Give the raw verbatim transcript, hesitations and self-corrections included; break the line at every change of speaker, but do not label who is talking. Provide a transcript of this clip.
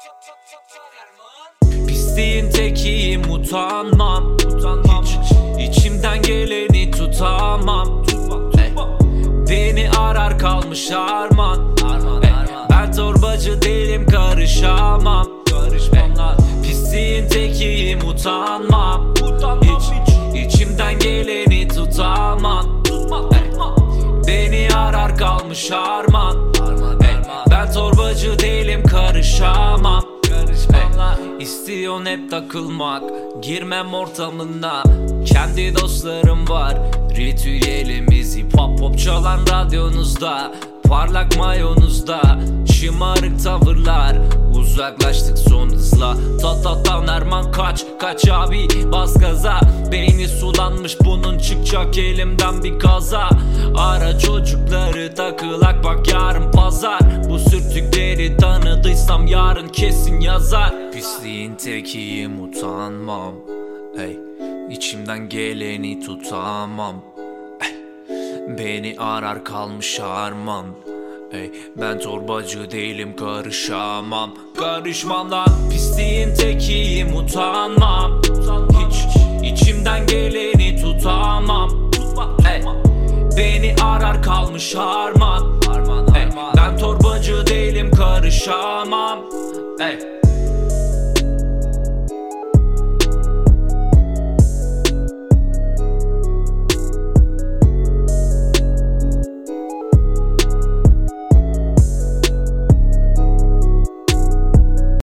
Pisliğin tekiyim, utanmam, utanmam. Hiç, içimden geleni tutamam. Hey. Beni arar kalmış arman, arman, hey. Arman. Ben torbacı değilim, karışamam, karışmam. Pisliğin tekiyim, utanmam, utanmam. Hiç, içimden geleni tutamam, hey. Beni arar kalmış arman, arman, hey. Ben torbacı değilim, karışamam. Hey. İstiyorsun hep takılmak, girmem ortamına. Kendi dostlarım var, ritüelimiz hip hop pop çalan radyonuzda. Parlak mayonuzda, şımarık tavırlar. Uzaklaştık son hızla. Tatatan Erman kaç, kaç abi bas gaza. Beyni sulanmış bunun, çıkacak elimden bir kaza. Ara çocukları takılak, bak yarın pazar. Bu sürtükleri tanıdıysam yarın kesin yazar. Pisliğin tekiyim, utanmam, hey. İçimden geleni tutamam, hey. Beni arar kalmış arman, hey. Ben torbacı değilim, karışamam, karışmam lan. Pisliğin tekiyim, utanmam, hiç içimden geleni tutamam, hey. Beni arar kalmış arman, hey. Ben torbacı değilim, karışamam, hey.